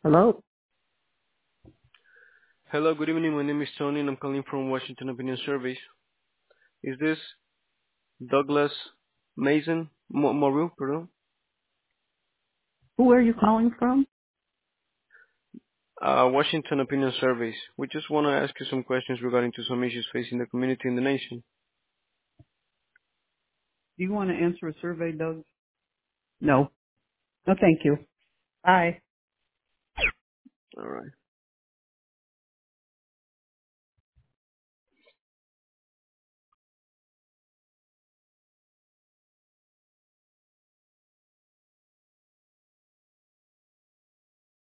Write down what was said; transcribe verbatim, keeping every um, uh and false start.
Hello? Hello, good evening. My name is Tony, and I'm calling from Washington Opinion Surveys. Is this Douglas Mason Mo- Moru, pardon? Who are you calling from? Uh, Washington Opinion Surveys. We just want to ask you some questions regarding to some issues facing the community and the nation. Do you want to answer a survey, Doug? No. No, thank you. Bye. All right.